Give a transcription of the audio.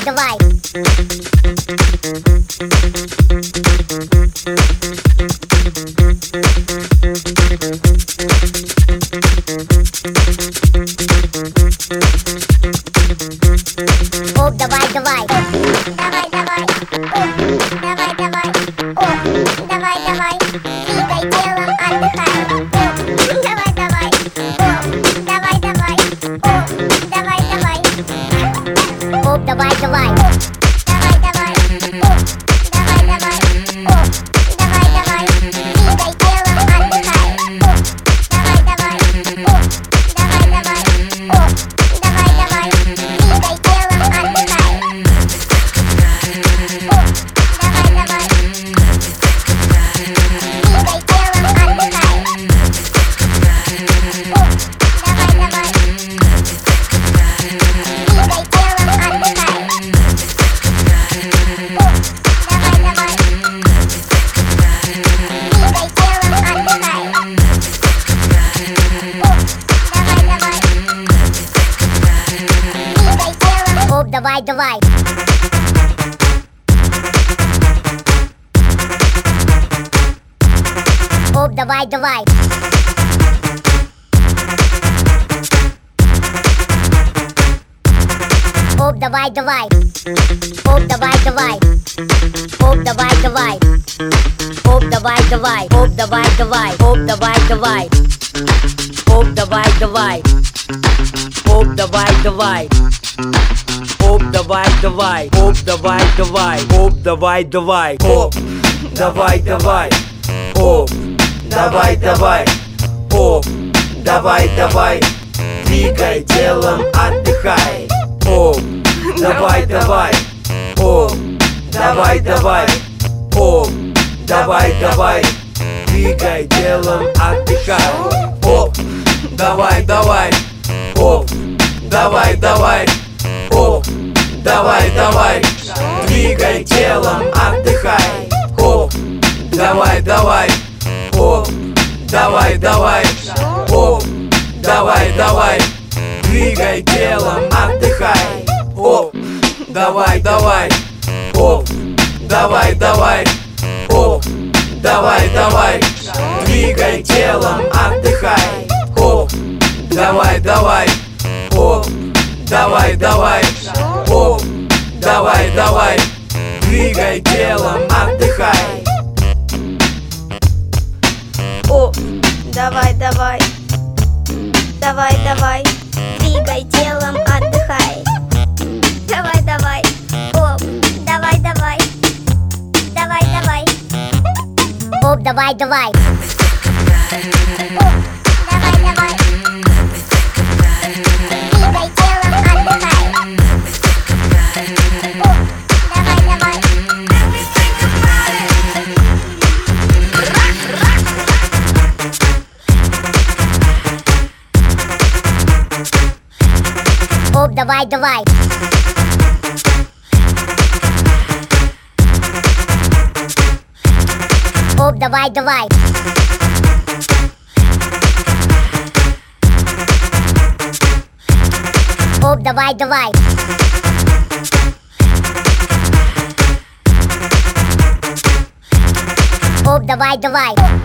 давай. Оп, давай, давай. Давай, давай. Оп, давай, давай. Оп, давай, давай. Двигай телом, отдыхай. Оп, давай, давай. Оп, давай, давай. Оп, давай, давай. Оп, давай, давай. Давай, давай. Оп, давай, давай. Оп, давай, давай. Двигай телом, отдыхай. Оп, давай, давай. Оп, давай, давай. Оп, давай, давай. Двигай телом, отдыхай. Оп, давай, давай. Двигай телом, отдыхай. Оп, давай, давай. Двигай телом, отдыхай. Оп, давай, давай. Двигай телом, отдыхай. Оп, давай, давай. Двигай телом. Оп, давай, давай. Оп, давай, давай. Оп, давай, давай. Оп, давай, давай. Оп, давай, давай. Оп, давай, давай. Оп, давай, давай. Оп, давай, давай. Оп, давай, давай. Оп, давай, давай. Оп, давай, давай. Оп, давай, давай. Оп, давай, давай. Оп, давай, давай. Оп, давай, давай. Оп, давай, давай. Двигай телом, отдыхай. Оп, давай, давай. Оп, давай, давай. Оп, давай, давай. Двигай телом, отдыхай. Оп, давай, давай. Оп, давай, давай. Оп, давай, давай. Двигай телом, отдыхай. Оп, давай, давай. Оп, давай, давай. Оп, давай, давай. Двигай телом, отдыхай. Оп, давай, давай. Оп, давай, давай. Оп, давай, давай. Двигай телом, отдыхай. Оп, давай, давай. Оп, давай, давай. Оп, давай, давай. Двигай телом, отдыхай. Оп, давай, давай. Давай, давай. Двигай телом, отдыхай. Давай, давай. Оп, давай, давай. Давай, давай. Оп, давай, давай. Оп, давай, давай. Двигай телом, отдыхай. Оп, давай, давай. Оп, давай, давай. Оп, давай, давай. Оп, давай, давай. Оп, давай, давай.